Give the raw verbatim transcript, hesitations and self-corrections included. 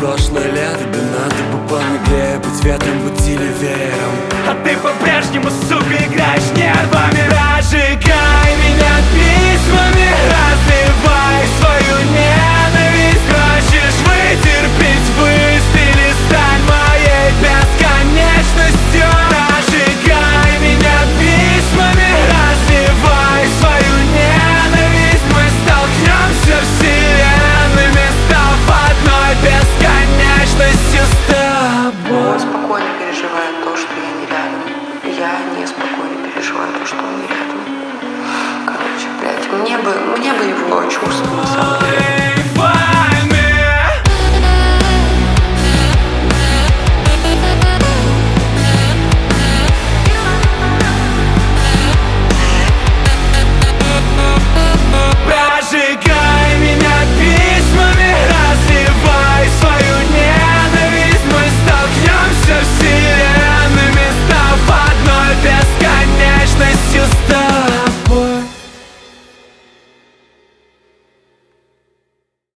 прошлое лето, да надо бы помоглее быть ветром, быть или веером. А ты по-прежнему, сука, играешь нервами. Разжигай меня письмами, разливай свою ненависть. Хочешь вытерпеть, выстрели, стань моей бесконечностью. Разжигай меня письмами, разливай свою ненависть. Мы столкнемся вселенными, став одной бесконечностью с тобой. Спокойно переживаю то, что я не рядом. Я неспокойно переживаю то, что он не рядом. Короче, блядь, мне бы, мне бы его чувствовать.